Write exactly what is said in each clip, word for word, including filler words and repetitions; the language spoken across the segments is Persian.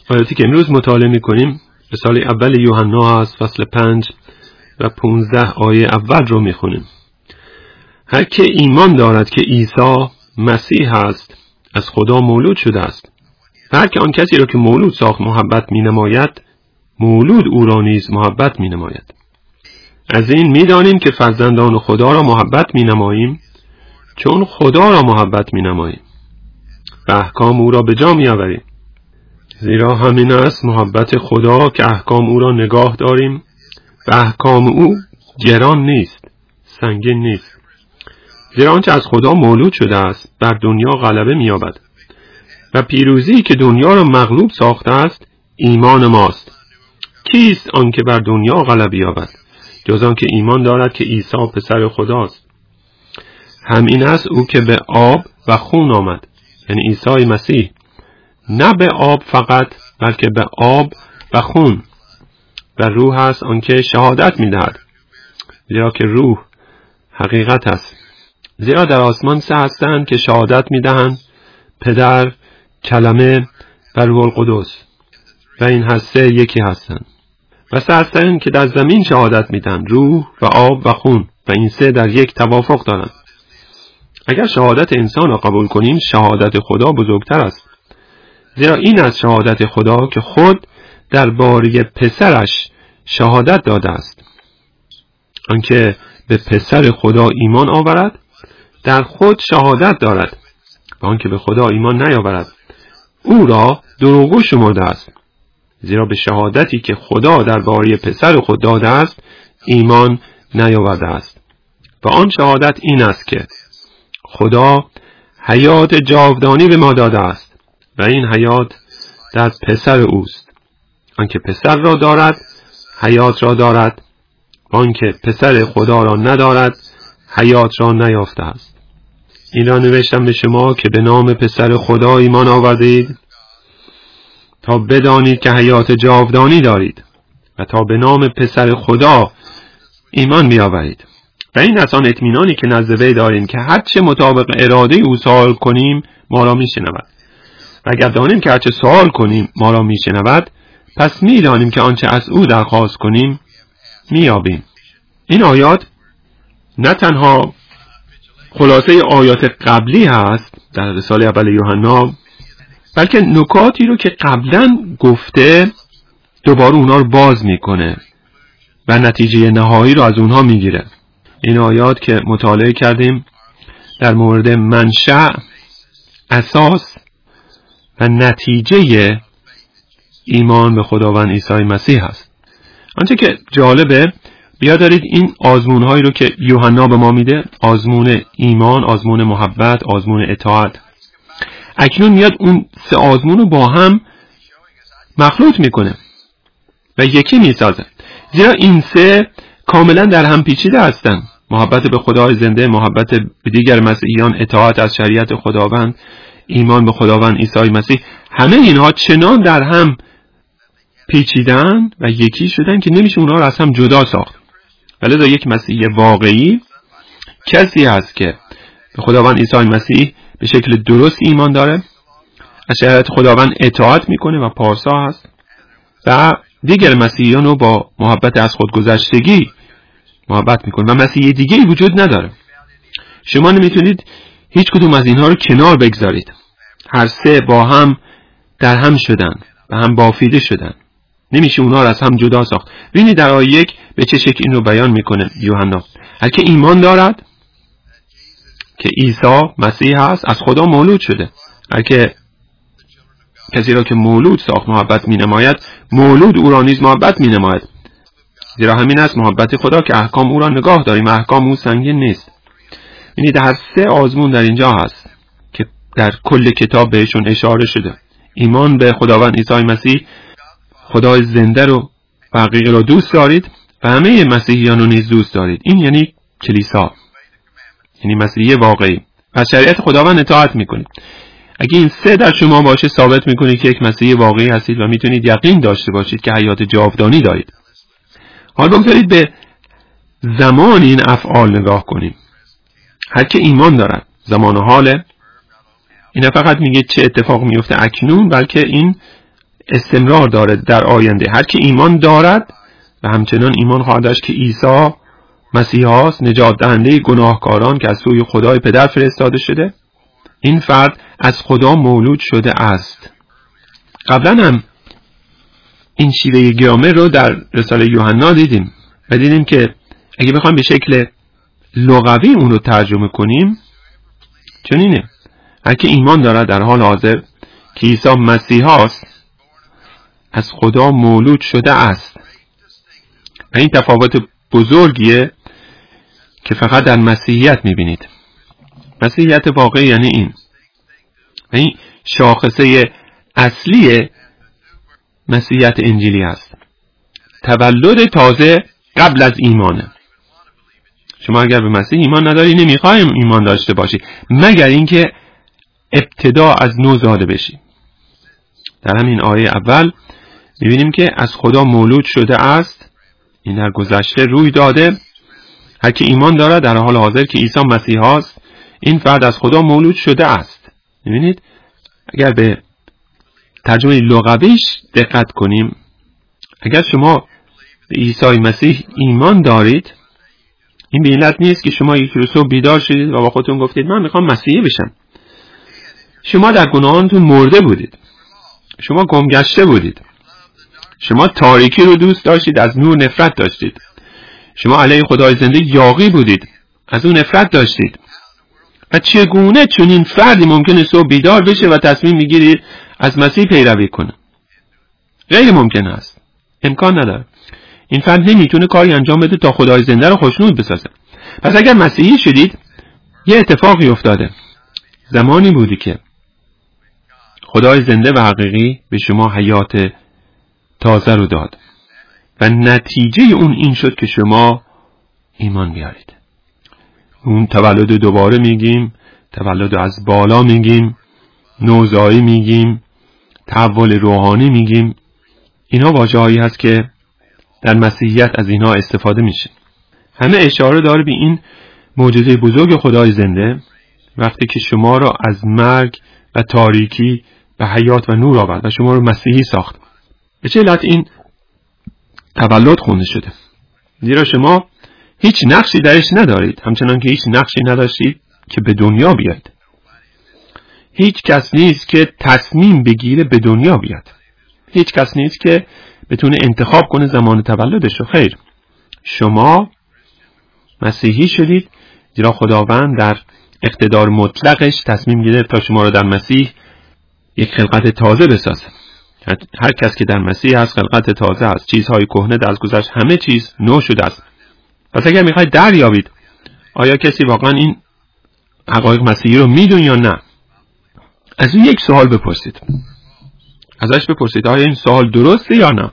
آیاتی که امروز مطالعه می‌کنیم رساله اول یوحنا هست، فصل پنج و پونزده آیه اول رو می‌خونیم. هر که ایمان دارد که عیسی مسیح است از خدا مولود شده است و هر که آن کسی را که مولود ساخت محبت می‌نماید، مولود او را نیز محبت می‌نماید. از این می‌دانیم که فرزندان خدا را محبت می‌نماییم چون خدا را محبت می‌نماییم و احکام او را به جا می‌آوریم. زیرا همین است محبت خدا که احکام او را نگاه داریم و احکام او گران نیست، سنگین نیست. زیرا آنچه از خدا مولود شده است بر دنیا غلبه می‌یابد و پیروزی که دنیا را مغلوب ساخته است ایمان ماست. کیست آن که بر دنیا غلبه یابد جز آن که ایمان دارد که عیسی پسر خداست؟ همین است او که به آب و خون آمد، یعنی عیسی مسیح، نه به آب فقط بلکه به آب و خون، و روح است آنکه شهادت می‌دهد، زیرا که روح حقیقت است. زیرا در آسمان سه هستند که شهادت می‌دهند، پدر، کلمه و روح القدس، و این هر سه یکی هستند. و سه هستند که در زمین شهادت می‌دهند، روح و آب و خون، و این سه در یک توافق دارند. اگر شهادت انسان را قبول کنیم، شهادت خدا بزرگتر است. زیرا این از شهادت خدا که خود درباره پسرش شهادت داده است. آنکه به پسر خدا ایمان آورد در خود شهادت دارد، و آنکه به خدا ایمان نیاورد او را دروغگو شمرده است. زیرا به شهادتی که خدا درباره پسر خود داده است ایمان نیاورده است. و آن شهادت این است که خدا حیات جاودانی به ما داده است و این حیات در پسر اوست. آنکه پسر را دارد حیات را دارد، آنکه پسر خدا را ندارد حیات را نیافته است. این را نوشتم به شما که به نام پسر خدا ایمان آوردید تا بدانید که حیات جاودانی دارید و تا به نام پسر خدا ایمان بیاورید. و این از آن اطمینانی که نزد وی داریم که هرچه مطابق اراده او سوال کنیم ما را میشنود، و اگر دانیم که هرچه سوال کنیم ما را میشنود، پس میدانیم که آنچه از او درخواست کنیم میابیم. این آیات نه تنها خلاصه آیات قبلی هست در رساله اول یوحنا، بلکه نکاتی رو که قبلا گفته دوباره اونها رو باز میکنه و نتیجه نهایی رو از اونها میگیره. این آیات که مطالعه کردیم در مورد منشأ، اساس و نتیجه ایمان به خداوند عیسی مسیح هست. آنچه که جالبه، بیا دارید این آزمون هایی رو که یوحنا به ما میده، آزمون ایمان، آزمون محبت، آزمون اطاعت، اکنون میاد اون سه آزمون رو با هم مخلوط میکنه و یکی میسازه. زیرا این سه کاملا در هم پیچیده هستند. محبت به خدای زنده، محبت به دیگر مسیحیان، اطاعت از شریعت خداوند، ایمان به خداوند عیسی مسیح، همه اینها چنان در هم پیچیدن و یکی شدن که نمیشه اونها رو از هم جدا ساخت. ولی یک مسیحی واقعی کسی هست که به خداوند عیسی مسیح به شکل درست ایمان داره، از شریعت خداوند اطاعت میکنه و پارسا هست، و دیگر مسیحیان رو با محبت از خودگذشتگی محبت میکنه و مسیحی دیگه ای وجود نداره. شما نمیتونید هیچ کدوم از اینها رو کنار بگذارید. هر سه با هم در هم شدن و هم بافیده شدن، نمیشه اونها رو از هم جدا ساخت. ببینید در آیه یک به چه شکل این رو بیان میکنه یوحنا. هر که ایمان دارد که عیسی مسیح هست از خدا مولود شده. هر که کسی را که مولود ساخت محبت مینماید، مولود او را نیز محبت مینماید. زیرا همین است محبت خدا که احکام او را نگاه داریم، احکام او سنگین نیست. ببینید هر سه آزمون در اینجا هست که در کل کتاب بهشون اشاره شده. ایمان به خداوند عیسی مسیح، خدای زنده رو و حقیقی رو دوست دارید و همه مسیحیان رو نیز دوست دارید. این یعنی کلیسا، یعنی مسیحی واقعی. از شریعت خداوند اطاعت میکنید. اگه این سه در شما باشه، ثابت میکنه که یک مسیحی واقعی هستید و میتونید یقین داشته باشید که حیات جاودانی دارید. حالا بگذارید به زمان این افعال نگاه کنیم. هر که ایمان دارد، زمان و حاله. این فقط میگه چه اتفاق میفته اکنون، بلکه این استمرار دارد در آینده. هر که ایمان دارد و همچنان ایمان خواهد داشت که عیسی مسیح است، نجات دهنده گناهکاران که از سوی خدای پدر فرستاده شده، این فرد از خدا مولود شده است. قبلا هم این شیوه گرامر رو در رساله یوحنا دیدیم و دیدیم که اگه بخوایم به شکل لغوی اون رو ترجمه کنیم چنینه: هر که ایمان دارد در حال حاضر که عیسی مسیح است، از خدا مولود شده است. و این تفاوت بزرگیه که فقط در مسیحیت میبینید. مسیحیت واقعی یعنی این. و این شاخصه اصلی مسیحیت انجیلی است. تولد تازه قبل از ایمانه. شما اگر به مسیح ایمان نداری نمیخوایم ایمان داشته باشی مگر اینکه ابتدا از نو زاده بشی. در همین آیه اول میبینیم که از خدا مولود شده است. این در گذشته روی داده. هر که ایمان دارد در حال حاضر که عیسی مسیح است، این فرد از خدا مولود شده است. میبینید اگر به ترجمه لغویش دقت کنیم، اگر شما به عیسی مسیح ایمان دارید، این به علت نیست که شما یک روز صبح بیدار شدید و با خودتون گفتید من میخوام مسیحی بشم. شما در گناهانتون مرده بودید. شما گمگشته بودید. شما تاریکی رو دوست داشتید، از نور نفرت داشتید. شما علیه خدای زنده یاغی بودید، از اون نفرت داشتید. و چگونه چنین فردی ممکنه صبح بیدار بشه و تصمیم میگیری از مسیح پیروی کنه؟ غیر ممکن است. امکان نداره. این فرد نمیتونه کاری انجام بده تا خدای زنده رو خوشنود بسازه. پس اگر مسیحی شدید، یه اتفاقی افتاده. زمانی بودی که خدای زنده و حقیقی به شما حیات تازه رو داد و نتیجه اون این شد که شما ایمان بیارید. اون تولد دوباره میگیم، تولد از بالا میگیم، نوزایی میگیم، تحول روحانی میگیم. اینا واژه‌هایی هست که در مسیحیت از اینا استفاده میشه. همه اشاره داره به این معجزه بزرگ خدای زنده وقتی که شما را از مرگ و تاریکی و حیات و نور آورد و شما رو مسیحی ساخت. به چه علت این تولد خونده شده؟ زیرا شما هیچ نقشی درش ندارید، همچنان که هیچ نقشی نداشتید که به دنیا بیاید. هیچ کس نیست که تصمیم بگیره به دنیا بیاد. هیچ کس نیست که بتونه انتخاب کنه زمان تولدش رو. خیر، شما مسیحی شدید زیرا خداوند در اقتدار مطلقش تصمیم گرفت تا شما رو در مسیح یک خلقت تازه بسازه. هر کس که در مسیح هست خلقت تازه است. چیزهای کهنه از گذشت، همه چیز نو شده است. پس اگر میخواید دریابید آیا کسی واقعا این حقایق مسیحی رو میدونه یا نه، از اون یک سوال بپرسید. ازش بپرسید آیا این سوال درسته یا نه.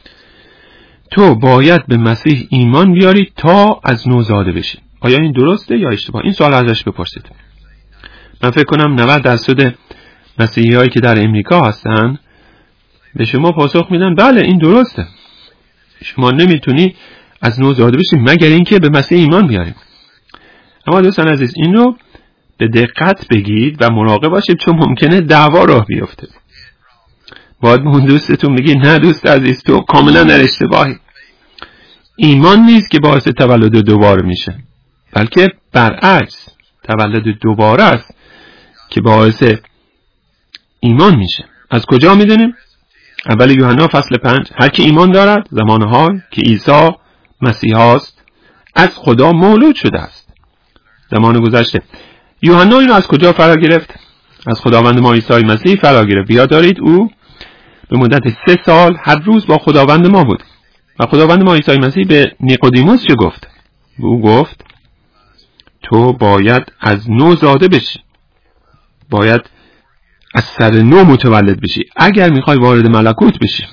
تو باید به مسیح ایمان بیاری تا از نو زاده بشی. آیا این درسته یا اشتباه؟ این سوال ازش بپرسید. من فکر کنم نود درصد مسیحی هایی که در امریکا هستن به شما پاسخ میدن بله این درسته. شما نمیتونی از نو زاده بشی مگر اینکه به مسیح ایمان بیاریم. اما دوستان عزیز این رو به دقت بگید و مراقب باشید چون ممکنه دعوا راه بیفته. باید به اون دوستتون بگید نه دوست عزیز تو کاملا در اشتباهی. ایمان نیست که باعث تولد دوباره میشه، بلکه برعکس تولد دوباره است که باعث ایمان میشه. از کجا میدونیم؟ اول یوحنا فصل پنج: هر که ایمان دارد زمانها که عیسی مسیح است از خدا مولود شده است. زمان گذشته. یوحنا اینو از کجا فرا گرفت؟ از خداوند ما عیسی مسیح فرا گرفت. یاد دارید او به مدت سه سال هر روز با خداوند ما بود و خداوند ما عیسی مسیح به نیقودیموس چه گفت؟ به او گفت تو باید از نو زاده بشی، باید از سر نو متولد بشی اگر میخوای وارد ملکوت بشی.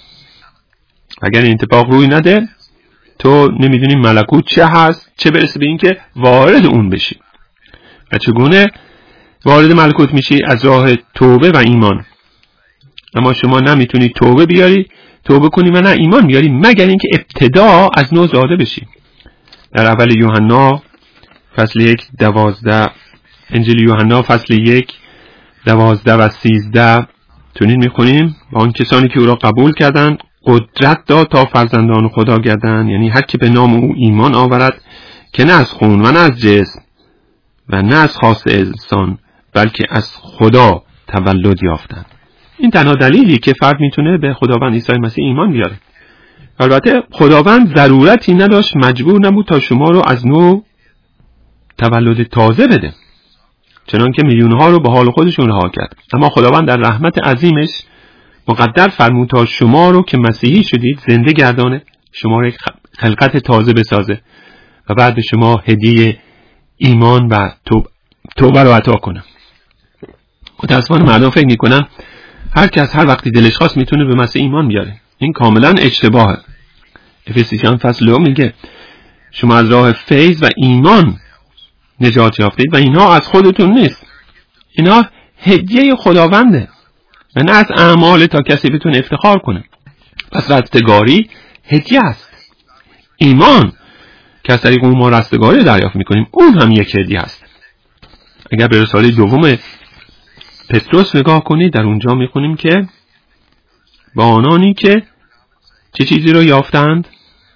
اگر این اتفاق روی نده تو نمیدونی ملکوت چه هست، چه برسه به این که وارد اون بشی. و چگونه وارد ملکوت میشی؟ از راه توبه و ایمان. اما شما نمیتونی توبه بیاری، توبه کنی و نه ایمان بیاری مگر اینکه ابتدا از نو زاده بشی. در اول یوحنا فصل یک دوازده، انجیل یوحنا فصل یک دوازده و سیزده تونین میخونیم با آن کسانی که او را قبول کردند قدرت داد تا فرزندان خدا گردند، یعنی هر که به نام او ایمان آورد که نه از خون و نه از جسم و نه از خواست انسان بلکه از خدا تولد یافتند. این تنها دلیلی که فرد میتونه به خداوند عیسی مسیح ایمان بیاره. البته خداوند ضرورتی نداشت، مجبور نبود تا شما رو از نو تولد تازه بده، چنان که میلیونها رو به حال خودشون رها کرد. اما خداوند در رحمت عظیمش مقدر فرمود تا شما رو که مسیحی شدید زنده گردانه، شما رو یک خلقت تازه بسازه و بعد به شما هدیه ایمان و توبه رو عطا کنه. متاسفانه مردم فکر میکنن هر کس هر وقتی دلش خواست میتونه به مسیح ایمان بیاره. این کاملا اشتباهه. افسیان فصل دو میگه شما از راه فیض و ایمان نجات یافتید و اینها از خودتون نیست، اینها هدیه خداونده و نه از اعمال تا کسی بتونه افتخار کنه. پس رستگاری هدیه است. ایمان که از طریق اون ما رستگاری دریافت میکنیم اون هم یک هدیه است. اگر به رساله دوم پتروس نگاه کنید در اونجا میخونیم که با آنانی که چه چیزی رو یافتند؟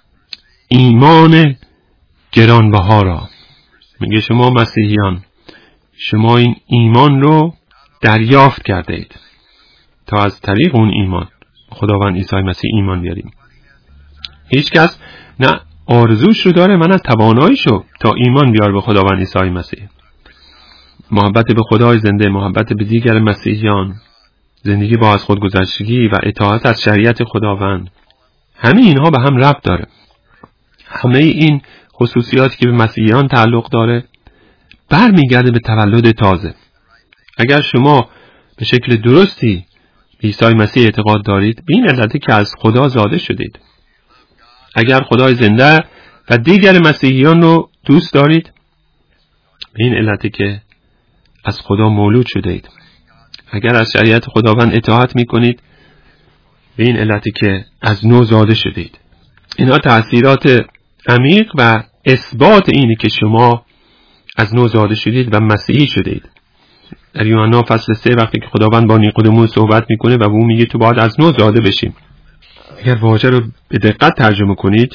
ایمان گرانبها را. میگه شما مسیحیان شما این ایمان رو دریافت کرده اید تا از طریق اون ایمان خداوند عیسی مسیح ایمان بیاریم. هیچ کس نه آرزوش رو داره من از تواناییشو تا ایمان بیار به خداوند عیسی مسیح. محبت به خدای زنده، محبت به دیگر مسیحیان، زندگی با از خودگذشتگی و اطاعت از شریعت خداوند، همه اینها به هم ربط داره. همه این خصوصیاتی که به مسیحیان تعلق داره برمیگرده به تولد تازه. اگر شما به شکل درستی به عیسی مسیح اعتقاد دارید، به این علته که از خدا زاده شدید. اگر خدای زنده و دیگر مسیحیان رو دوست دارید، به این علته که از خدا مولود شده اید. اگر از شریعت خداوند اطاعت میکنید، به این علتی که از نو زاده شدید. اینا تأثیرات عمیق و اثبات اینه که شما از نو زاده شدید و مسیحی شدید. در یوحنا فصل سه وقتی که خداوند با نیقودموس صحبت میکنه و او میگه تو باید از نو زاده بشیم، اگر واژه رو به دقت ترجمه کنید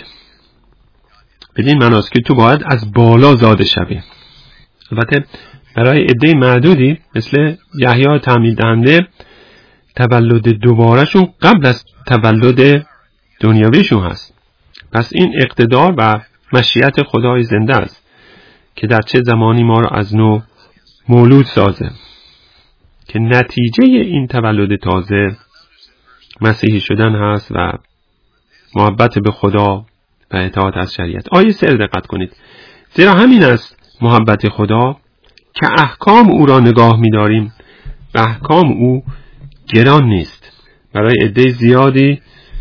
بدین معناست که تو باید از بالا زاده شوی. البته برای عده معدودی مثل یحیی تعمید دهنده تولد دوبارهشون قبل از تولد دنیویشون هست. پس این اقتدار و مشیت خدای زنده است که در چه زمانی ما رو از نو مولود سازه، که نتیجه این تولد تازه مسیحی شدن هست و محبت به خدا و اطاعت از شریعت. آیه سه دقت کنید. زیرا همین است محبت خدا که احکام او را نگاه می‌داریم و احکام او گران نیست. برای عده زیادی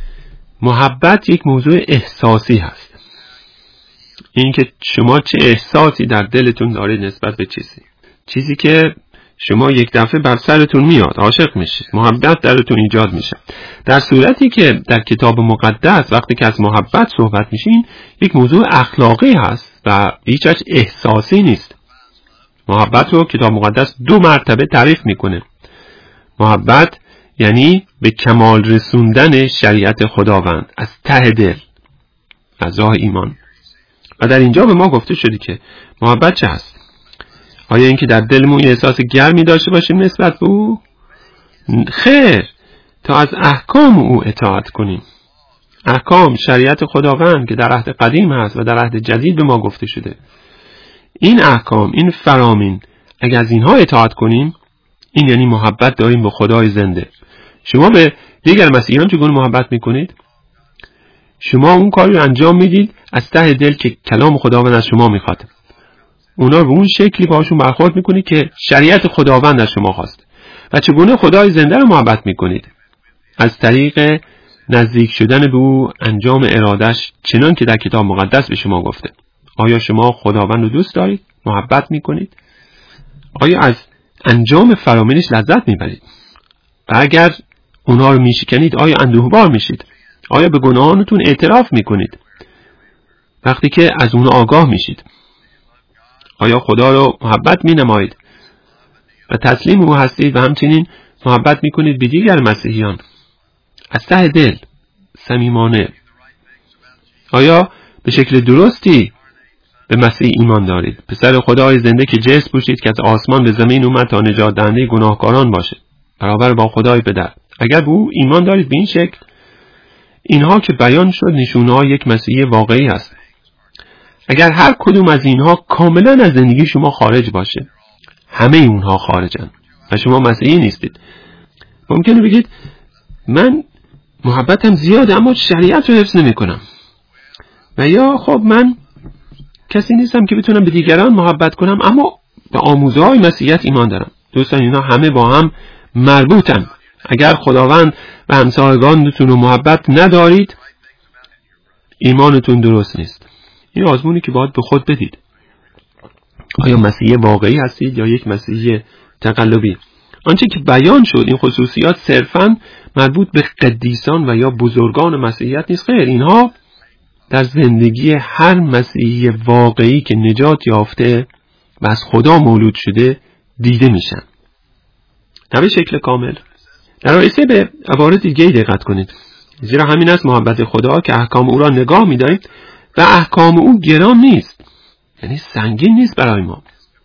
محبت یک موضوع احساسی هست. این که شما چه احساسی در دلتون دارید نسبت به چیزی چیزی که شما یک دفعه بر سرتون میاد، عاشق میشید، محبت درتون ایجاد میشه. در صورتی که در کتاب مقدس وقتی که از محبت صحبت میشین یک موضوع اخلاقی هست و هیچ وجه احساسی نیست. محبت رو کتاب مقدس دو مرتبه تعریف میکنه. محبت یعنی به کمال رسوندن شریعت خداوند از ته دل، از راه ایمان. و در اینجا به ما گفته شده که محبت چه هست؟ آیا این که در دلمون یه احساس گرمی داشته باشیم نسبت به او؟ خیر، تا از احکام او اطاعت کنیم. احکام شریعت خداوند که در عهد قدیم هست و در عهد جدید به ما گفته شده. این احکام، این فرامین، اگر از اینها اطاعت کنیم، این یعنی محبت داریم به خدای زنده. شما به دیگر مسیحیان چگونه محبت میکنید؟ شما اون کاری رو انجام میدید از ته دل که کلام خداوند از شما میخواد. اونا رو به اون شکلی باشون برخورد میکنید که شریعت خداوند از شما خواست. و چگونه خدای زنده رو محبت میکنید؟ از طریق نزدیک شدن به او، انجام ارادش چنان که در کتاب مقدس به شما گفته. آیا شما خداوند رو دوست دارید؟ محبت میکنید؟ آیا از انجام فرامینش لذت میبرید؟ و اگر اونها رو میشکنید آیا اندوهبار میشید؟ آیا به گناهانتون اعتراف میکنید وقتی که از اون آگاه میشید؟ آیا خدا رو محبت مینمایید و تسلیم او هستید و همچنین محبت میکنید به دیگر مسیحیان از ته دل، صمیمانه؟ آیا به شکل درستی به مسیح ایمان دارید؟ پسر خدای زنده که جسم پوشید که از آسمان به زمین اومد تا نجات دهنده گناهکاران باشه، برابر با خدای پدر. اگر به او ایمان دارید به این شکل، اینها که بیان شد نشونه‌های یک مسیحی واقعی است. اگر هر کدوم از اینها کاملا از زندگی شما خارج باشه، همه اونها خارجن و شما مسیحی نیستید. ممکنه بگید من محبتم زیاده اما شریعت رو حفظ نمی کنم، و یا خب من کسی نیستم که بتونم به دیگران محبت کنم اما به آموزه‌های مسیحیت ایمان دارم. دوستان اینا همه با هم مربوطن. اگر خداوند و همسایگانتون رو محبت ندارید، ایمانتون درست نیست. این آزمونی که باید به خود بدید. آیا مسیحی واقعی هستید یا یک مسیحی تقلبی؟ آنچه که بیان شد این خصوصیات صرفاً مربوط به قدیسان و یا بزرگان مسیحیت نیست. خیر، اینها در زندگی هر مسیحی واقعی که نجات یافته و از خدا مولود شده دیده میشن. نه به شکل کامل. در آیه به عبارت دیگه دقت کنید. زیرا همین است محبت خدا که احکام او را نگاه می‌داریم و احکام او گران نیست، یعنی سنگین نیست برای ما.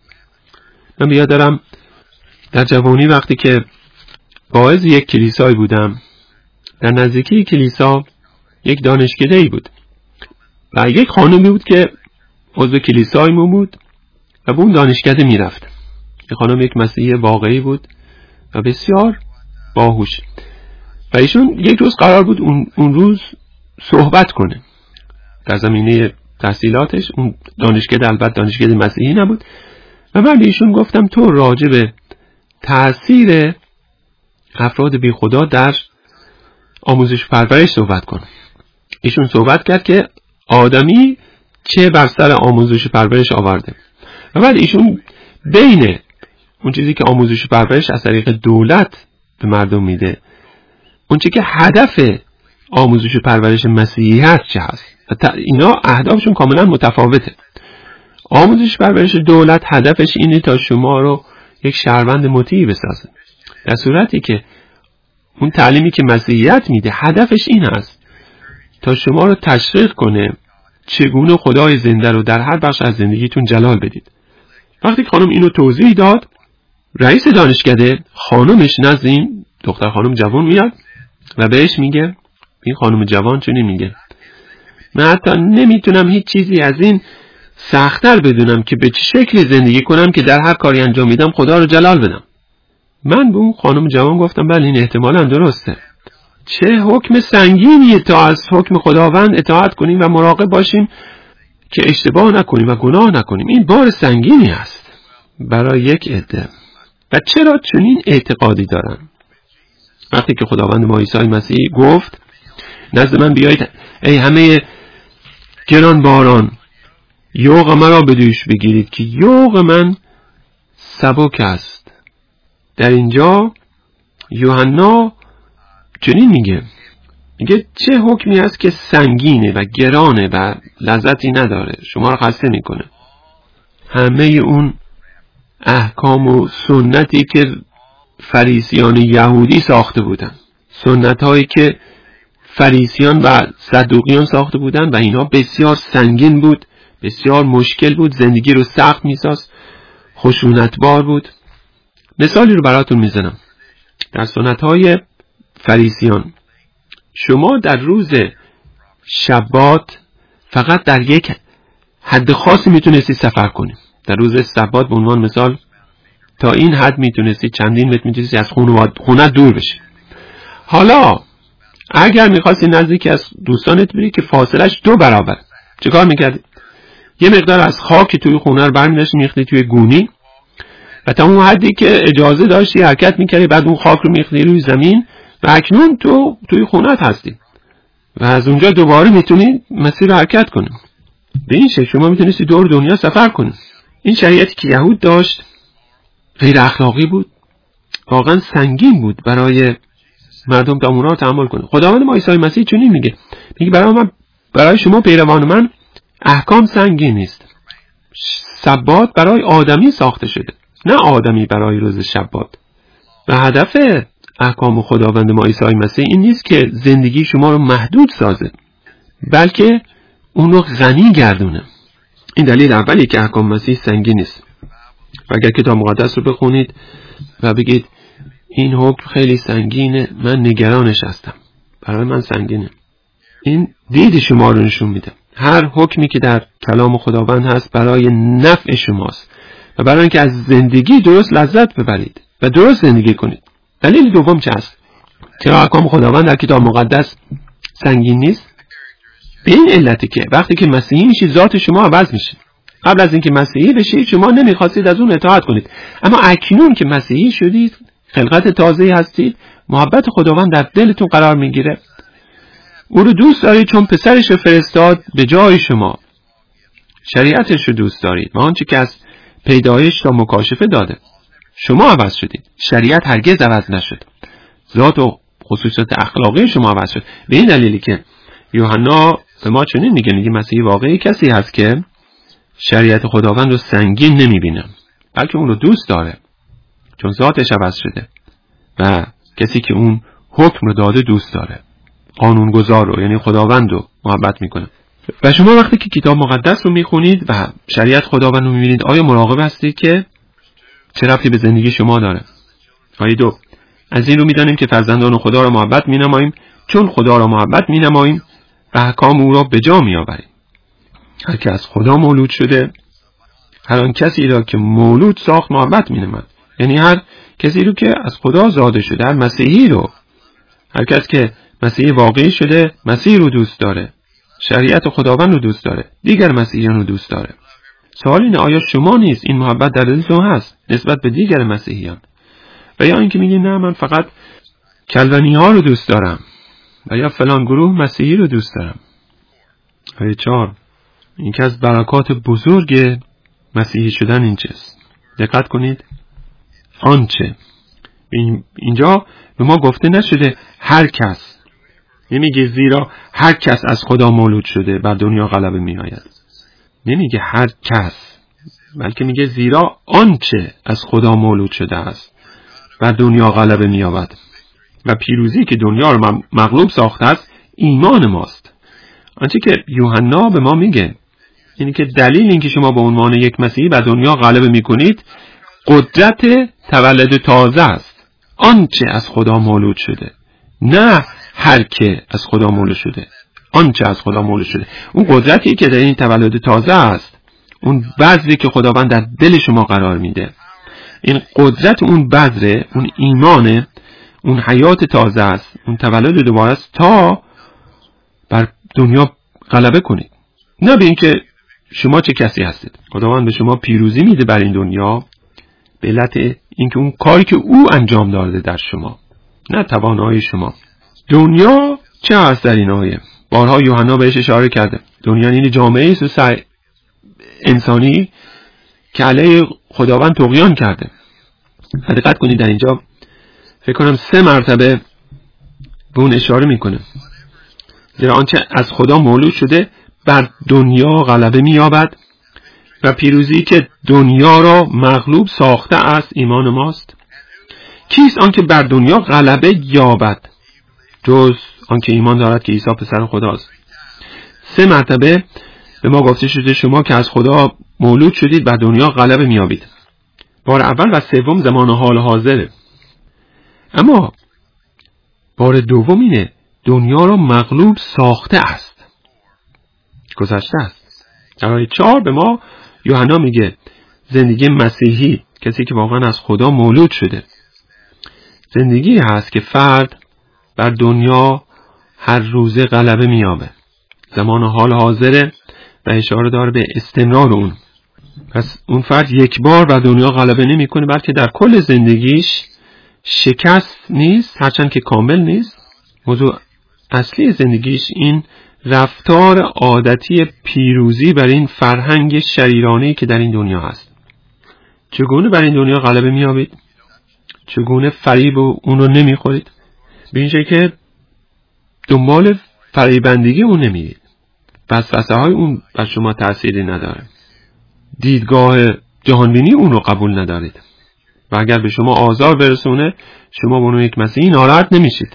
من بیاد دارم در جوانی وقتی که واعظ یک کلیسایی بودم، در نزدیکی کلیسا یک دانشکده‌ای بود و یک خانمی بود که عضو کلیسای ما بود و به اون دانشکده میرفت. این خانم یک مسیحی واقعی بود و بسیار باهوش و ایشون یک روز قرار بود اون, اون روز صحبت کنه در زمینه تحصیلاتش. اون دانشکده البته دانشکده مسیحی نبود و من به ایشون گفتم تو راجع به تأثیر افراد بی خدا در آموزش پرورش صحبت کن. ایشون صحبت کرد که آدمی چه بر سر آموزش پرورش آورده و بعد ایشون بین اون چیزی که آموزش پرورش از طریق دولت به مردم میده، اون چیزی که هدف آموزش پرورش مسیحی هست چه هست، اینا اهدافشون کاملا متفاوته. آموزش پرورش دولت هدفش اینه تا شما رو یک شهروند مطیع بسازه، در صورتی که اون تعلیمی که مسیحیت میده هدفش این هست تا شما رو تشویق کنه چگونه خدای زنده رو در هر بخش از زندگیتون جلال بدید. وقتی که خانم اینو توضیح داد، رئیس دانشکده خانمش نزد این دختر خانم جوان میاد و بهش میگه، این خانم جوان چونی میگه، من حتی نمیتونم هیچ چیزی از این سخت‌تر بدونم که به چه شکلی زندگی کنم که در هر کاری انجام میدم خدا رو جلال بدم. من به اون خانم جوان گفتم بله این احتمالاً درسته. چه حکم سنگینیه تا از حکم خداوند اطاعت کنیم و مراقب باشیم که اشتباه نکنیم و گناه نکنیم. این بار سنگینی است برای یک عده. و چرا چنین اعتقادی دارن؟ وقتی که خداوند ما عیسی مسیح گفت نزد من بیایید ای همه گران باران یوغ مرا به دوش بگیرید که یوغ من سبک است. در اینجا یوحنا چنین میگه، میگه چه حکمی هست که سنگینه و گرانه و لذتی نداره، شما رو خسته میکنه. همه اون احکام و سنتی که فریسیان یهودی ساخته بودن، سنت هایی که فریسیان و صدوقیان ساخته بودن و اینها بسیار سنگین بود، بسیار مشکل بود، زندگی رو سخت میساز، خشونتبار بود. مثالی رو براتون میزنم. در سنت های فریسیان شما در روز شبات فقط در یک حد خاصی میتونستی سفر کنی. در روز سبات به عنوان مثال تا این حد میتونستی، چندین متر میتونستی از خونه دور بشی. حالا اگر میخواستی نزدیکی از دوستانت بری که فاصلش دو برابر، چه کار میکردی؟ یه مقدار از خاک توی خونه رو برمی‌داشتی میختی توی گونی و تا اون حدی که اجازه داشتی حرکت میکردی، بعد اون خاک رو میختی روی زمین و اکنون تو توی خونت هستی و از اونجا دوباره میتونی مسیر رو حرکت کنی. به این شکل شما میتونستی دور دنیا سفر کنی. این شریعتی که یهود داشت غیر اخلاقی بود، واقعا سنگین بود برای مردم تا اون رو تحمل کنه. خداوند ما عیسی مسیح چنین میگه، میگه برای من، برای شما پیروان من احکام سنگین نیست. سبات برای آدمی ساخته شده، نه آدمی برای روز شبات. و هدف احکام خداوند ما عیسی مسیح این نیست که زندگی شما رو محدود سازه، بلکه اون رو غنی گردونه. این دلیل اولی که احکام مسیح سنگین نیست. و اگر کتاب مقدس رو بخونید و بگید این حکم خیلی سنگینه، من نگرانش هستم، برای من سنگینه، این دید شما رو نشون میده. هر حکمی که در کلام خداوند هست برای نفع شماست و برای اینکه از زندگی درست لذت ببرید و درست زندگی کنید. دلیل دوم چه است؟ چرا احکام خداوند در کتاب مقدس سنگین نیست؟ به این علته که وقتی که مسیحی میشید ذات شما عوض میشه. قبل از اینکه مسیحی بشید شما نمیخواستید از اون اطاعت کنید، اما اکنون که مسیحی شدید، خلقت تازه‌ای هستید، محبت خداوند در دلتون قرار میگیره. او رو دوست دارید چون پسرش رو فرستاد به جای شما. شریعتش رو دوست دارید و آنچه که از پیدایش تا مکاشفه داده. شما عوض شدید. شریعت هرگز عوض نشد. ذات و خصوصیات اخلاقی شما عوض شد. به این دلیلی که یوحنا به ما چنین میگه، میگه مسیحی واقعی کسی هست که شریعت خداوند رو سنگین نمیبینه، بلکه اون رو دوست داره چون ذاتش عوض شده و کسی که اون حکم رو داده دوست داره، قانونگذار رو، یعنی خداوند رو محبت میکنه. و شما وقتی که کتاب مقدس رو میخونید و شریعت خداوند رو میبینید، آیا مراقب هستید که چه ربطی به زندگی شما داره؟ آیه دو، از این رو میدانیم که فرزندان خدا را محبت مینماییم چون خدا را محبت مینماییم و احکام او را به جا میآوریم. هر که از خدا مولود شده، هر آن کسی را که مولود ساخت محبت مینماید. یعنی هر کسی رو که از خدا زاده شده، هر مسیحی رو، هر کس که مسیحی واقعی شده، مسیح رو دوست داره، شریعت خداوند رو دوست داره، دیگر مسیحیان رو دوست داره. سوال اینه آیا شما نیز این محبت در دلتون هست نسبت به دیگر مسیحیان؟ و یا اینکه میگید نه من فقط کلونی ها رو دوست دارم و یا فلان گروه مسیحی رو دوست دارم. آیه چهار، این که از برکات بزرگ مسیحی شدن این چیست؟ دقت کنید، آنچه اینجا به ما گفته نشده هر کس، نمیگه زیرا هر کس از خدا مولود شده بر دنیا غلبه می آید، نمیگه هر کس، بلکه میگه زیرا آنچه از خدا مولود شده است بر دنیا غلبه می آید و پیروزی که دنیا رو مغلوب ساخته است ایمان ماست. آنچه که یوحنا به ما میگه اینه که دلیل اینکه شما به عنوان یک مسیحی بر دنیا غلبه میکنید قدرت تولد تازه است. آنچه از خدا مولود شده، نه هر که از خدا مولود شده، آنچه از خدا مولود شده. اون قدرتی که در این تولد تازه است، اون بذری که خداوند در دل شما قرار میده، این قدرت اون بذره، اون ایمانه، اون حیات تازه است، اون تولد دوباره است تا بر دنیا غلبه کنید. نه به اینکه شما چه کسی هستید. خداوند به شما پیروزی میده بر این دنیا به علت اینکه اون کاری که او انجام داده در شما، نه توانایی شما. دنیا چه هست در این آیه؟ بارها یوحنا بهش اشاره کرده. دنیا این جامعه است انسانی که علیه خداوند طغیان کرده. دقت کنید در اینجا فکر کنم سه مرتبه به اون اشاره میکنه. زیرا آنچه از خدا مولود شده بر دنیا غلبه می‌یابد و پیروزی که دنیا را مغلوب ساخته است ایمان ماست. کیست آنکه بر دنیا غلبه یابد جز آنکه ایمان دارد که عیسی پسر خداست؟ سه مرتبه به ما گفته شده شما که از خدا مولود شدید بر دنیا غلبه می‌یابید. بار اول و سوم زمان حال حاضره، اما بار دوم اینه دنیا را مغلوب ساخته است، گذشته است. در آیه چهار به ما یوحنا میگه زندگی مسیحی، کسی که واقعا از خدا مولود شده، زندگی هست که فرد بر دنیا هر روزه غلبه میابه. زمان حال حاضره و اشاره داره به استمرار اون. پس اون فرد یک بار بر دنیا غلبه نمی کنه، بلکه در کل زندگیش شکست نیست، هرچند که کامل نیست. موضوع اصلی زندگیش این رفتار عادتی پیروزی بر این فرهنگ شریرانه‌ای که در این دنیا هست. چگونه بر این دنیا غلبه می‌یابید؟ چگونه فریب اون رو نمی‌خورید؟ به این شکل که دنبال فریبندگی اون نمی‌رید. وسوسه‌های اون بر شما تأثیری نداره. دیدگاه جهانبینی اون رو قبول ندارید. و اگر به شما آزار برسونه شما به عنوان یک مسیحی ناراحت نمیشید،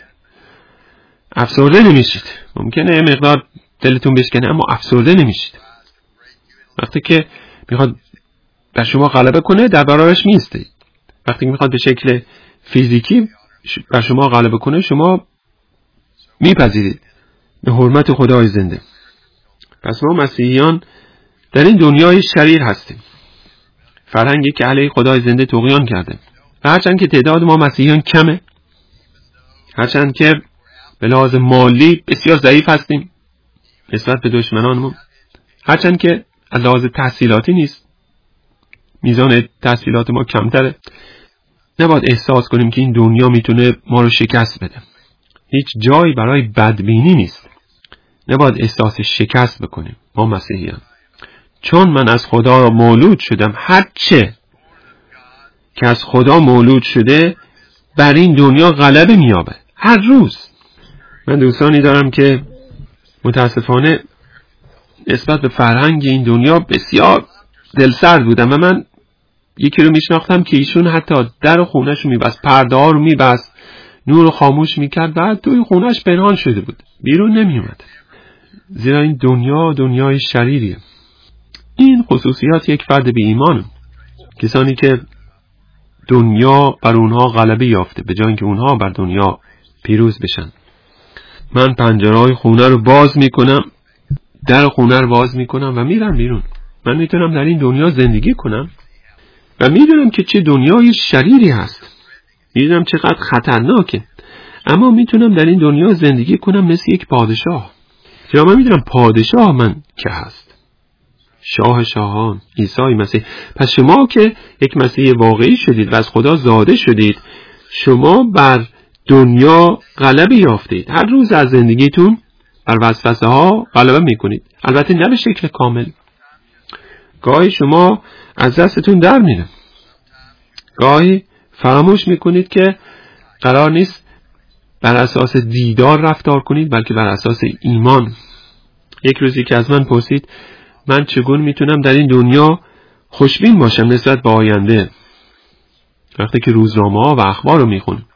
افسرده نمیشید. ممکنه مقدار دلتون بشکنه اما افسرده نمیشید. وقتی که میخواد بر شما غلبه کنه در برابرش میستید. وقتی که میخواد به شکل فیزیکی بر شما غلبه کنه شما میپذیرید به حرمت خدای زنده. پس ما مسیحیان در این دنیای شریر هستیم، فرهنگی که علیه خدای زنده طغیان کرده و هرچند که تعداد ما مسیحیان کمه، هرچند که به لحاظ مالی بسیار ضعیف هستیم نسبت به دشمنانمون، هرچند که از لحاظ تحصیلاتی نیست، میزان تحصیلات ما کمتره، نباید احساس کنیم که این دنیا میتونه ما رو شکست بده. هیچ جایی برای بدبینی نیست. نباید احساس شکست بکنیم ما مسیحیان. چون من از خدا مولود شدم، هر چه که از خدا مولود شده بر این دنیا غلبه میابه هر روز. من دوستانی دارم که متاسفانه نسبت به فرهنگ این دنیا بسیار دلسرد بودم و من یکی رو میشناختم که ایشون حتی در خونه‌ش رو میبست، پرده ها رو میبست، نور رو خاموش میکرد و توی خونه‌ش پنهان شده بود، بیرون نمیومد، زیرا این دنیا دنیای شریریه. این خصوصیات یک فرد بی ایمان، کسانی که دنیا بر اونها غلبه یافته به جای اینکه اونها بر دنیا پیروز بشن. من پنجره‌های خونه رو باز میکنم، در خونه رو باز میکنم و میرم بیرون. من میتونم در این دنیا زندگی کنم و میدونم که چه دنیای شریری هست، میدونم چقدر خطرناکه، اما میتونم در این دنیا زندگی کنم مثل یک پادشاه. چرا من میدونم پادشاه من که هست، شاه شاهان، عیسی مسیح. پس شما که یک مسیح واقعی شدید و از خدا زاده شدید، شما بر دنیا غلبه یافتید. هر روز از زندگیتون بر وسوسه ها غلبه میکنید، البته نه به شکل کامل. گاهی شما از دستتون در میره، گاهی فراموش میکنید که قرار نیست بر اساس دیدار رفتار کنید بلکه بر اساس ایمان. یک روزی که از من پرسید من چگونه میتونم در این دنیا خوشبین باشم نسبت به آینده وقتی که روزنامه ها و اخبار رو میخونم،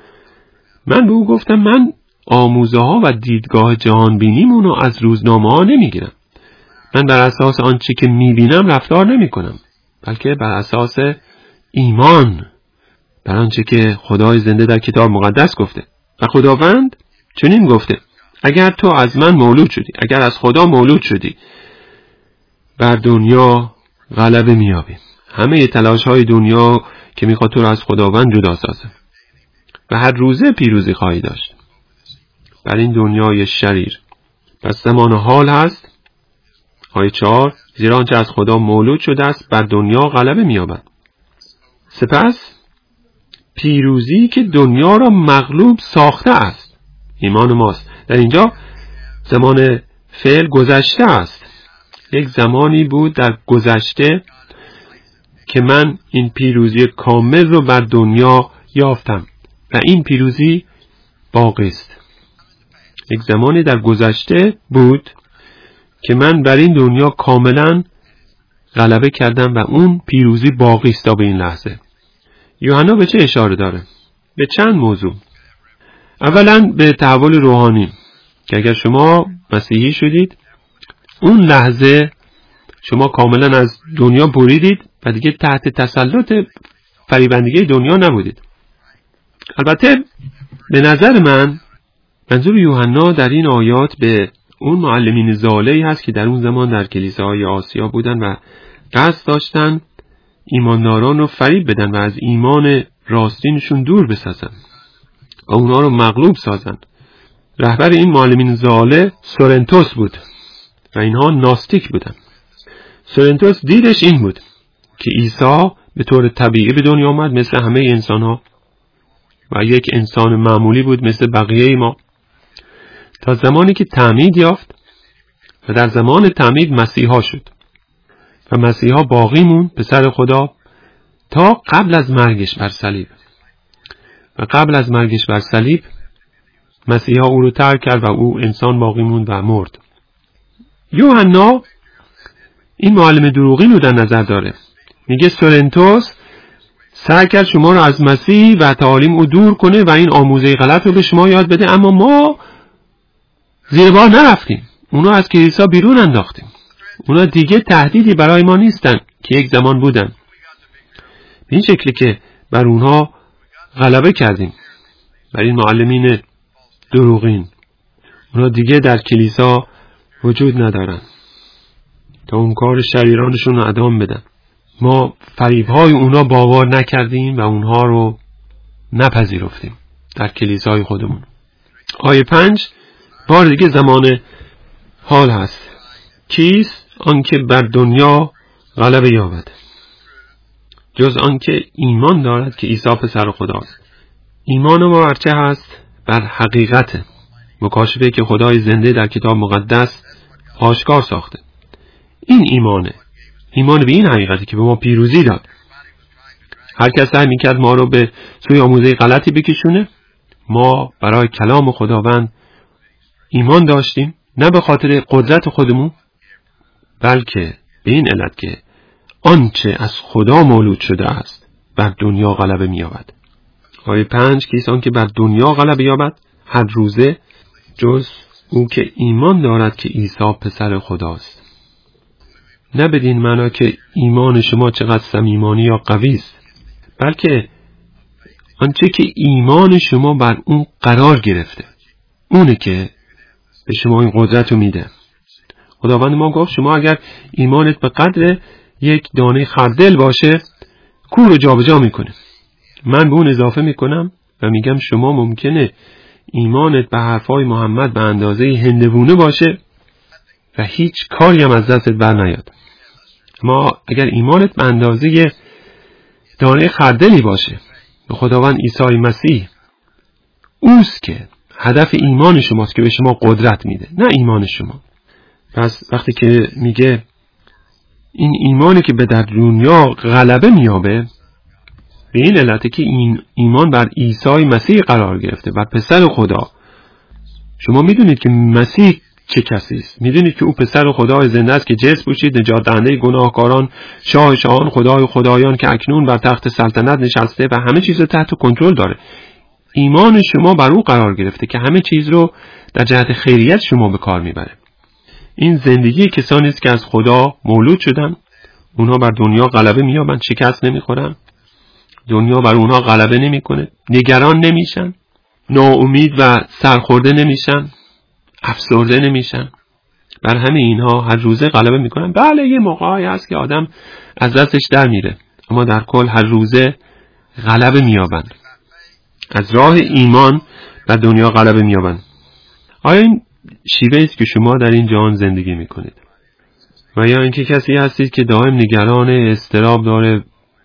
من به او گفتم من آموزه ها و دیدگاه جهان بینیمون رو از روزنامه ها نمیگیرم. من بر اساس آنچه که میبینم رفتار نمی کنم بلکه بر اساس ایمان، بر آنچه که خدای زنده در کتاب مقدس گفته. و خداوند چنین گفته اگر تو از من مولود شدی، اگر از خدا مولود شدی، بر دنیا غلبه میابی. همه تلاش های دنیا که میخواد تو رو از خداوند جدا سازه و هر روزه پیروزی خواهی داشت بر این دنیای شریر. پس زمان حال هست. آیه چهار، زیرا آنچه از خدا مولود شده است بر دنیا غلبه می‌یابد. سپس پیروزی که دنیا را مغلوب ساخته است ایمان ماست. در اینجا زمان فعل گذشته است. یک زمانی بود در گذشته که من این پیروزی کامل رو بر دنیا یافتم و این پیروزی باقی است. یک زمانی در گذشته بود که من بر این دنیا کاملا غلبه کردم و اون پیروزی باقی است تا به این لحظه. یوحنا به چه اشاره داره؟ به چند موضوع. اولا به تحول روحانی که اگر شما مسیحی شدید اون لحظه شما کاملا از دنیا بریدید و دیگه تحت تسلط فریبندگی دنیا نبودید. البته به نظر من منظور یوحنا در این آیات به اون معلمین ضالعی هست که در اون زمان در کلیساهای آسیا بودن و قصد داشتن ایمانداران رو فریب بدن و از ایمان راستینشون دور بسازن و اونا رو مغلوب سازن. رهبر این معلمین ضالع سورنتوس بود و اینها ناستیک بودن. سورنتوس دیدش این بود که عیسی به طور طبیعی به دنیا آمد مثل همه انسان ها و یک انسان معمولی بود مثل بقیه ما تا زمانی که تعمید یافت و در زمان تعمید مسیحا شد و مسیحا باقی موند پسر خدا تا قبل از مرگش بر صلیب و قبل از مرگش بر صلیب مسیحا او رو ترک کرد و او انسان باقی موند و مرد. یوحنا این معلم دروغین رو در نظر داره. میگه سورنتوس سعی کرد شما رو از مسیح و تعالیم او دور کنه و این آموزه غلط رو به شما یاد بده، اما ما زیر بار نرفتیم. اونا از کلیسا بیرون انداختیم. اونا دیگه تهدیدی برای ما نیستن که یک زمان بودن. به این شکلی که بر اونها غلبه کردیم، بر این معلمین دروغین. اونا دیگه در کلیسا وجود ندارن تا اون کار شریرانشون رو ادامه بدن. ما فریب‌های اونا باور نکردیم و اونها رو نپذیرفتیم در کلیسای خودمون. آیه پنج بار دیگه زمان حال هست. کیست آنکه بر دنیا غلبه یابد جز آنکه ایمان دارد که عیسی پسر خداست. ایمان ما بر چه هست؟ بر حقیقت مکاشفه که خدای زنده در کتاب مقدس آشکار ساخته. این ایمانه، ایمان به این حقیقتی که به ما پیروزی داد. هر کس سعی میکرد ما رو به سوی آموزه غلطی بکشونه. ما برای کلام خداوند ایمان داشتیم، نه به خاطر قدرت خودمون، بلکه به این علت که آنچه از خدا مولود شده است بر دنیا غلبه می‌یابد. آیه پنج کیست آنکه بر دنیا غلبه یابد؟ هر روزه جز او که ایمان دارد که عیسی پسر خداست. نه بدین معنا که ایمان شما چقدر صمیمانه یا قوی است، بلکه آنچه که ایمان شما بر اون قرار گرفته اونه که به شما این قدرت رو میده. خداوند ما گفت شما اگر ایمانت به قدر یک دانه خردل باشه کوه رو جابجا میکنه. من به اون اضافه میکنم و میگم شما ممکنه ایمانت به حرفای محمد به اندازه هندوونه باشه و هیچ کاری هم از دستت بر نیاد. ما اگر ایمانت به اندازه دانه خردلی باشه به خداوند عیسی مسیح، اوست که هدف ایمان شماست که به شما قدرت میده، نه ایمان شما. پس وقتی که میگه این ایمانی که به در دنیا غلبه میابه، به این علته که این ایمان بر عیسی مسیح قرار گرفته، بر پسر خدا. شما میدونید که مسیح چه کسی است. میدونید که او پسر خدای زنده است که جسم پوشید، نجات دهنده گناهکاران، شاه شاهان، خدای خدایان که اکنون بر تخت سلطنت نشسته و همه چیز رو تحت کنترل داره. ایمان شما بر او قرار گرفته که همه چیز رو در جهت خیریت شما به کار میبره. این زندگی کسانی است که از خدا مولود شدن. اونها بر دنیا غلبه مییابن، شکست نمیخورن. دنیا بر اونها غلبه نمیکنه، نگران نمیشن، ناامید و سرخورده نمیشن، افسرده نمیشن. بر همه اینها هر روزه غلبه میکنن. بله یه موقعی هست که آدم از دستش در میره، اما در کل هر روزه غلبه مییابن. از راه ایمان بر دنیا غلبه مییابن. آیا این شیوه است که شما در این جهان زندگی میکنید؟ و یا اینکه کسی هستید که دائم نگران، اضطراب داره،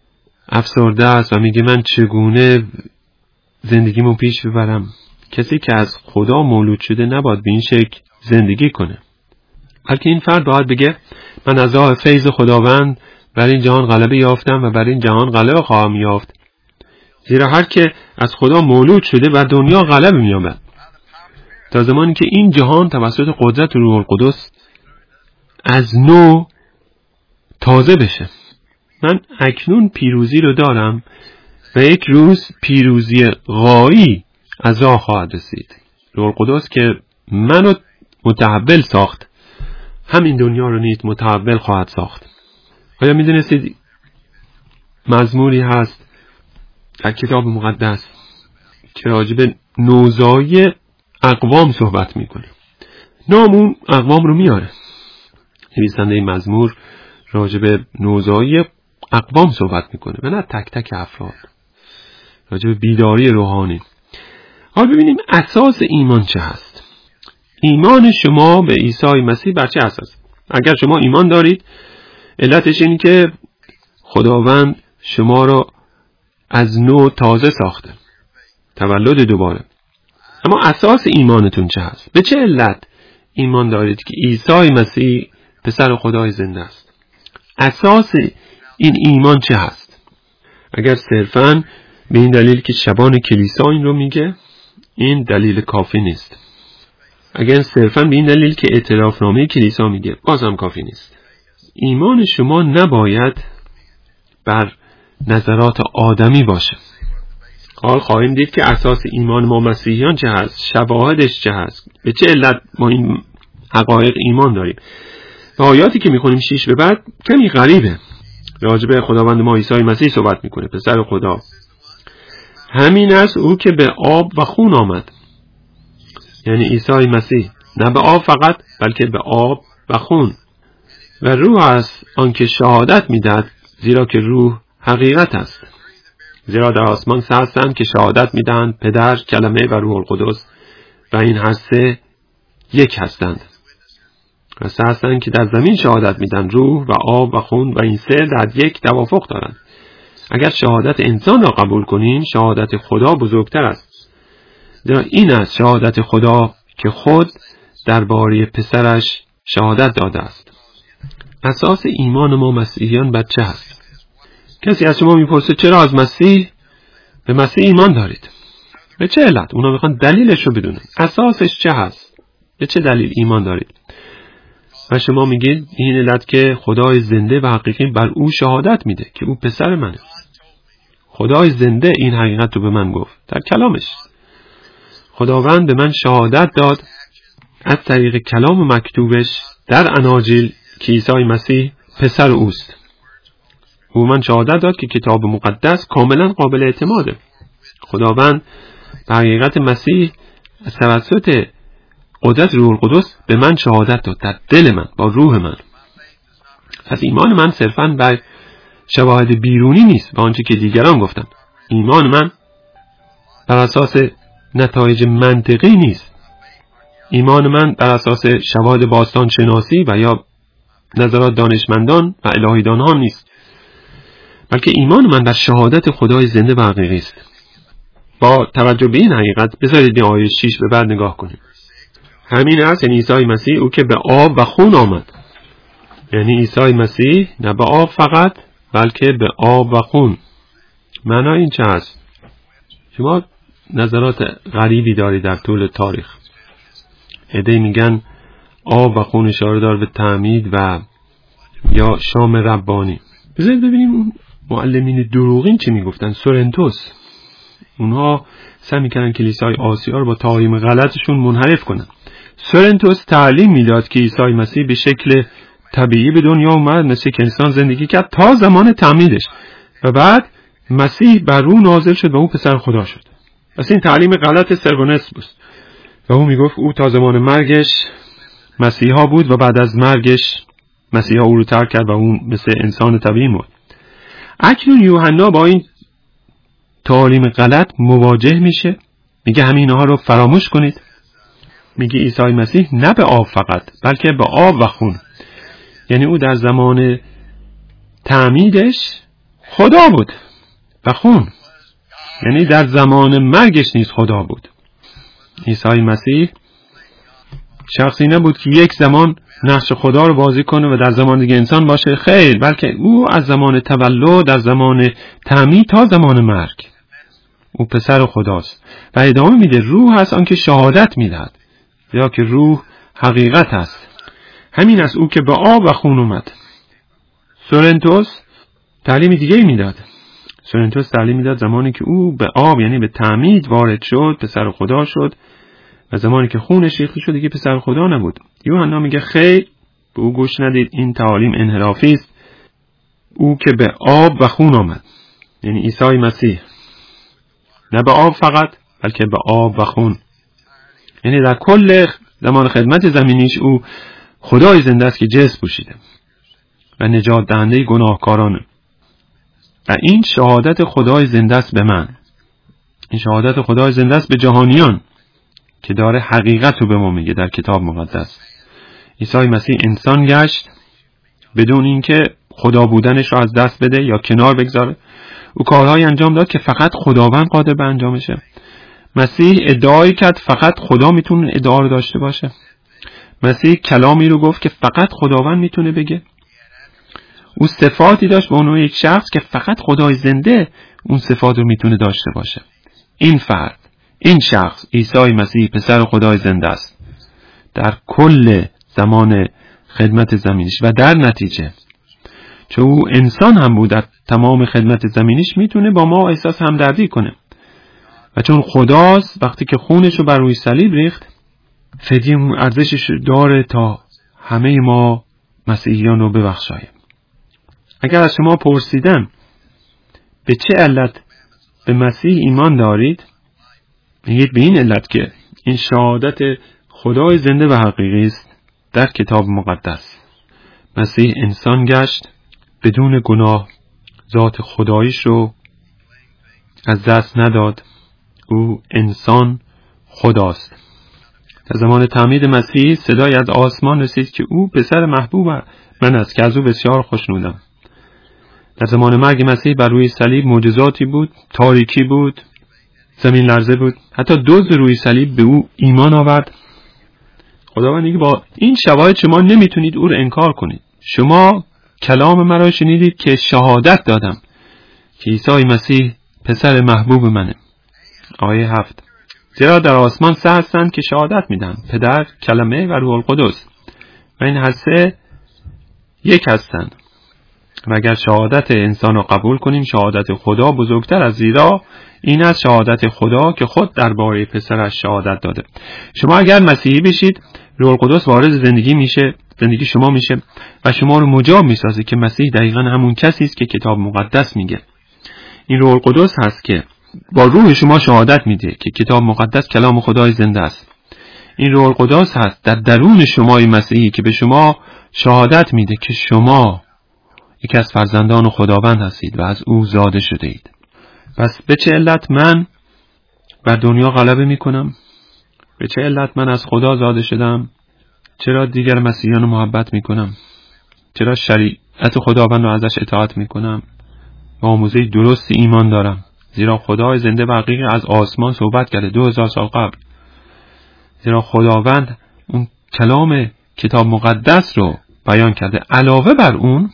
افسرده است و میگه من چگونه زندگیمو پیش ببرم؟ کسی که از خدا مولود شده نباید به این شکل زندگی کنه، بلکه این فرد باید بگه من از راه فیض خداوند بر این جهان غلبه یافتم و بر این جهان غلبه خواهم یافت. زیرا هر که از خدا مولود شده بر دنیا غلبه می‌یابد تا زمانی که این جهان توسط قدرت روح القدس از نو تازه بشه. من اکنون پیروزی رو دارم و یک روز پیروزی غایی از راه خواهد رسید. روح القدس که منو متحول ساخت، همین دنیا رو نیز متحول خواهد ساخت. آیا میدونستید مزموری هست در کتاب مقدس که راجع به نوزایی اقوام صحبت میکنه؟ نام اون اقوام رو میاره. نویسنده این مزمور راجع به نوزایی اقوام صحبت میکنه و نه تک تک افراد، راجع به بیداری روحانی. حالا ببینیم اساس ایمان چه هست. ایمان شما به عیسی مسیح بر چه اساس؟ اگر شما ایمان دارید، علتش اینه که خداوند شما را از نو تازه ساخته، تولد دوباره. اما اساس ایمانتون چه هست؟ به چه علت ایمان دارید که عیسی مسیح پسر خدای زنده است؟ اساس این ایمان چه هست؟ اگر صرفاً به این دلیل که شبان کلیسا این رو میگه، این دلیل کافی نیست. اگر صرفاً به این دلیل که اعترافنامه کلیسا میگه، بازم کافی نیست. ایمان شما نباید بر نظرات آدمی باشه. حال خواهیم دید که اساس ایمان ما مسیحیان چه هست، شواهدش چه هست، به چه علت ما این حقایق ایمان داریم. و آیاتی که میخونیم شیش به بعد کمی غریبه. راجع به خداوند ما عیسی مسیح صحبت میکنه، پسر خدا. همین است او که به آب و خون آمد، یعنی عیسی مسیح، نه به آب فقط بلکه به آب و خون. و روح است آنکه شهادت میدهد، زیرا که روح حقیقت است. زیرا در آسمان سه هستند که شهادت میدهند، پدر، کلمه و روح القدس، و این هر سه یک هستند. و سه هستند که در زمین شهادت میدن، روح و آب و خون، و این سه در یک توافق دارند. اگر شهادت انسان را قبول کنیم، شهادت خدا بزرگتر است. زیرا این است شهادت خدا که خود درباره پسرش شهادت داده است. اساس ایمان ما مسیحیان بر چه است؟ کسی از شما میپرسه چرا از مسیح به مسیح ایمان دارید؟ به چه علت؟ اونا میخوان دلیلش رو بدونن. اساسش چه هست؟ به چه دلیل ایمان دارید؟ و شما میگید این علت که خدای زنده و حقیقی بر او شهادت میده که او پسر منه. خدای زنده این حقیقت رو به من گفت در کلامش. خداوند به من شهادت داد از طریق کلام مکتوبش در اناجیل که عیسی مسیح پسر اوست. او من شهادت داد که کتاب مقدس کاملا قابل اعتماده. خداوند به حقیقت مسیح از توسط قدرت روح القدس به من شهادت داد در دل من، با روح من. از ایمان من صرفاً بر شواهد بیرونی نیست و آنچه که دیگران گفتن. ایمان من بر اساس نتایج منطقی نیست. ایمان من بر اساس شواهد باستان شناسی و یا نظرات دانشمندان و الهیدانان نیست، بلکه ایمان من بر شهادت خدای زنده و حقیقی است. با توجه به این حقیقت بذارید این آیه شش به بعد نگاه کنیم. همین است، یعنی عیسی مسیح او که به آب و خون آمد. یعنی عیسی مسیح نه به آب فقط بلکه به آب و خون. معنی این چه است؟ شما نظرات غریبی دارید در طول تاریخ. عده‌ای میگن آب و خون اشاره داره به تعمید و یا شام ربانی. بذارید ببینیم اون معلمین دروغین چی میگفتن. سورنتوس، اونها سعی میکردن کلیسای آسیا رو با تعالیم غلطشون منحرف کنن. سورنتوس تعلیم میداد که عیسی مسیح به شکل طبیعی به دنیا اومد، مثل که انسان زندگی کرد تا زمان تعمیدش و بعد مسیح بر او نازل شد و او پسر خدا شد. پس این تعلیم غلط سرگونس بود و او میگفت او تا زمان مرگش مسیحا بود و بعد از مرگش مسیحا او رو ترک کرد و اون مثل انسان طبیعی مرد. اکنون یوحنا با این تعالیم غلط مواجه میشه، میگه همین ها رو فراموش کنید. میگه عیسی مسیح نه به آب فقط بلکه به آب و خون، یعنی او در زمان تعمیدش خدا بود و خون، یعنی در زمان مرگش نیز خدا بود. عیسی مسیح شخصی نبود که یک زمان نقش خدا رو بازی کنه و در زمان دیگه انسان باشه، خیر، بلکه او از زمان تولد، در زمان تعمید تا زمان مرگ او پسر خداست. و ادامه میده روح هست آنکه شهادت میدهد، یا که روح حقیقت است. همین است او که به آب و خون اومد. سورنتوس تعلیم دیگه میداد. سورنتوس تعلیم میداد زمانی که او به آب یعنی به تعمید وارد شد پسر خدا شد و زمانی که خونش ریخته شد دیگه پسر خدا نبود. یوحنا میگه خیر، به او گوش ندید، این تعالیم انحرافی است. او که به آب و خون آمد، یعنی عیسی مسیح، نه به آب فقط بلکه به آب و خون، یعنی در کل زمان خدمت زمینیش او خدای زنده است که جسم پوشیده و نجات دهنده گناهکارانه. و این شهادت خدای زنده است به من، این شهادت خدای زنده است به جهانیان که داره حقیقت رو به ما میگه در کتاب مقدس. عیسی مسیح انسان گشت بدون اینکه خدا بودنش رو از دست بده یا کنار بگذاره. او کارهای انجام داد که فقط خداوند قادر به انجامشه. مسیح ادعایی کرد فقط خدا میتونه ادعا رو داشته باشه. مسیح کلامی رو گفت که فقط خداوند میتونه بگه. او صفاتی داشت به عنوان یک شخص که فقط خدای زنده اون صفات رو میتونه داشته باشه. این فرد، این شخص عیسی مسیح پسر خدای زنده است در کل زمان خدمت زمینش و در نتیجه چون او انسان هم بود در تمام خدمت زمینیش میتونه با ما احساس همدردی کنه. و چون خداست وقتی که خونش رو بر روی صلیب ریخت، فدیه اون ارزشش داره تا همه ما مسیحیان رو ببخشایم. اگر از شما پرسیدم به چه علت به مسیح ایمان دارید، میگید به این علت که این شهادت خدای زنده و حقیقی است در کتاب مقدس. مسیح انسان گشت، بدون گناه ذات خداییش رو از دست نداد. او انسان خداست. در زمان تعمید مسیح صدای از آسمان رسید که او پسر محبوب من است که از او بسیار خوشنودم. در زمان مرگ مسیح بر روی صلیب معجزاتی بود، تاریکی بود، زمین لرزه بود. حتی دزد روی صلیب به او ایمان آورد. خداوند میگه با این شواهد شما نمیتونید او رو انکار کنید. شما کلام مرا شنیدید که شهادت دادم که عیسی مسیح پسر محبوب منه. آیه هفت. زیرا در آسمان سه هستند که شهادت میدن، پدر، کلمه و روح القدس، و این هر سه یک هستند. و اگر شهادت انسان را قبول کنیم، شهادت خدا بزرگتر از زیرا این از شهادت خدا که خود درباره پسرش شهادت داده. شما اگر مسیحی بشید، روح القدس وارد زندگی میشه، زندگی شما میشه و شما رو مجاب میسازه که مسیح دقیقاً همون کسی است که کتاب مقدس میگه. این روح القدس هست که با روح شما شهادت میده که کتاب مقدس کلام خدای زنده است. این روح القدس هست در درون شمای مسیحی که به شما شهادت میده که شما یکی از فرزندان خداوند هستید و از او زاده شده اید. پس به چه علت من بر دنیا غلبه میکنم؟ به چه علت من از خدا زاده شدم؟ چرا دیگر مسیحیان رو محبت میکنم؟ چرا شریعت خداوند رو ازش اطاعت میکنم؟ و آموزه درست ایمان دارم، زیرا خدای زنده و حقیقی از آسمان صحبت کرده دو هزار سال قبل. زیرا خداوند اون کلام کتاب مقدس رو بیان کرده. علاوه بر اون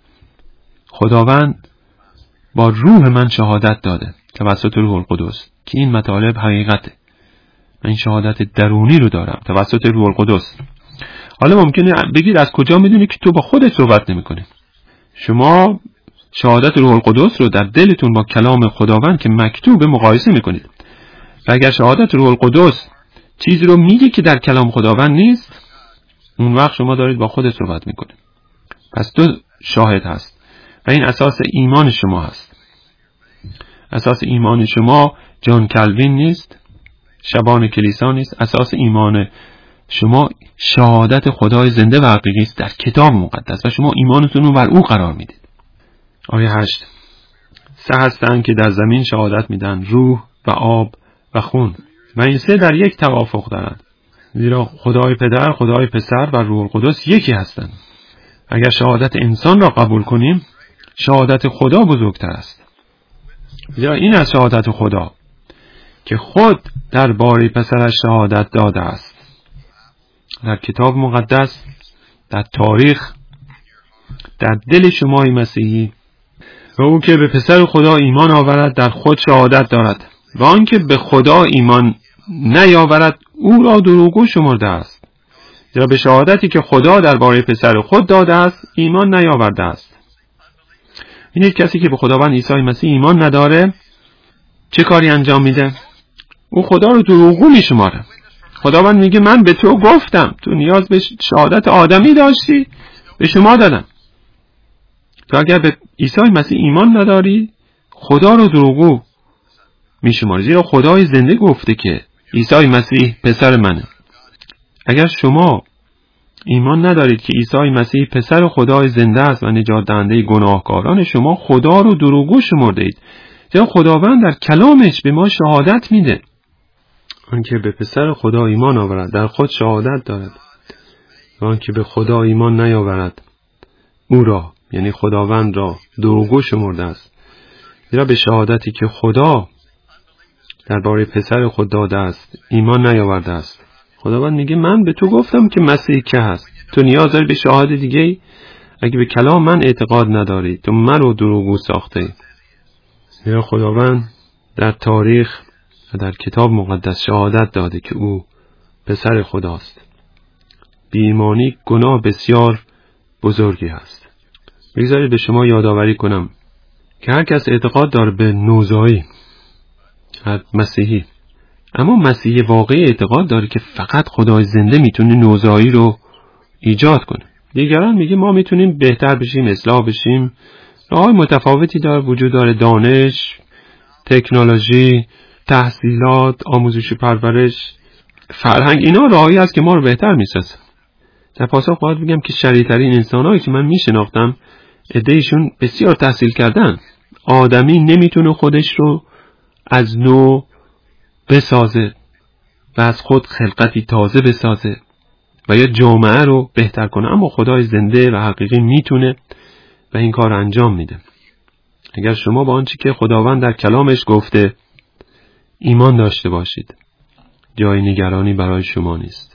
خداوند با روح من شهادت داده توسط روح القدس که این مطالب حقیقته. من این شهادت درونی رو دارم توسط روح القدس. حالا ممکنه بگید از کجا میدونی که تو با خودت صحبت نمی کنی؟ شما شهادت روح القدس رو در دلتون با کلام خداوند که مکتوبه مقایسه میکنید. و اگر شهادت روح القدس چیزی رو میگه که در کلام خداوند نیست، اون وقت شما دارید با خودت صحبت میکنید. پس دو شاهد هست و این اساس ایمان شما هست. اساس ایمان شما جان کلوین نیست، شبان کلیسا نیست. اساس ایمان شما شهادت خدای زنده و حقیقی است در کتاب مقدس و شما ایمانتون رو بر او قرار میدید. آیه هشت. سه هستند که در زمین شهادت میدن، روح و آب و خون، و این سه در یک توافق دارند. زیرا خدای پدر، خدای پسر و روح القدس یکی هستند. اگر شهادت انسان را قبول کنیم، شهادت خدا بزرگتر است. زیرا این از شهادت خدا که خود درباره پسرش شهادت داده است در کتاب مقدس، در تاریخ، در دل شمای مسیحی. و او که به پسر خدا ایمان آورد در خود شهادت دارد، و آن که به خدا ایمان نیاورد او را دروغگو شمرده است. زیرا به شهادتی که خدا درباره پسر خود داده است ایمان نیاورده است. این کسی که به خداوند عیسی مسیح ایمان نداره چه کاری انجام میده؟ او خدا رو دروغگو میشماره. خداوند میگه من به تو گفتم، تو نیاز به شهادت آدمی داشتی، به شما دادم. تو اگر به عیسی مسیح ایمان نداری خدا رو دروغگو میشماری. زیرا خدای زنده گفته که عیسی مسیح پسر منه. اگر شما ایمان ندارید که عیسی مسیح پسر خدای زنده است و نجات دهنده گناهکاران، شما خدا رو دروغگو شمرده اید. زیرا خداوند در کلامش به ما شهادت میده. آنکه به پسر خدا ایمان آورد در خود شهادت دارد، و آنکه به خدا ایمان نیاورد او را، یعنی خداوند را، دروغگو شمرده است. زیرا به شهادتی که خدا درباره پسر خود داده است ایمان نیاورده است. خداوند میگه من به تو گفتم که مسیح که هست، تو نیاز داری به شهادت دیگه؟ اگه به کلام من اعتقاد نداری تو من رو دروغگو ساخته. زیرا خداوند در تاریخ و در کتاب مقدس شهادت داده که او پسر خداست. بی ایمانی گناه بسیار بزرگی است. بگذارید به شما یادآوری کنم که هر کس اعتقاد داره به نوزایی، هر مسیحی، اما مسیحی واقعی اعتقاد داره که فقط خدای زنده میتونه نوزایی رو ایجاد کنه. دیگران میگه ما میتونیم بهتر بشیم، اصلاح بشیم. راه‌های متفاوتی داره وجود داره، دانش، تکنولوژی، تحصیلات، آموزش و پرورش، فرهنگ، اینا راهی است که ما رو بهتر میسازه. در پاسخ باید بگم که شریع‌ترین انسان‌هایی که من میشناختم عده‌ایشون بسیار تحصیل کردن. آدمی نمیتونه خودش رو از نو بسازه و از خود خلقتی تازه بسازه و یا جامعه رو بهتر کنه، اما خدای زنده و حقیقی میتونه و این کار انجام میده. اگر شما با آنچه که خداوند در کلامش گفته ایمان داشته باشید، جای نگرانی برای شما نیست.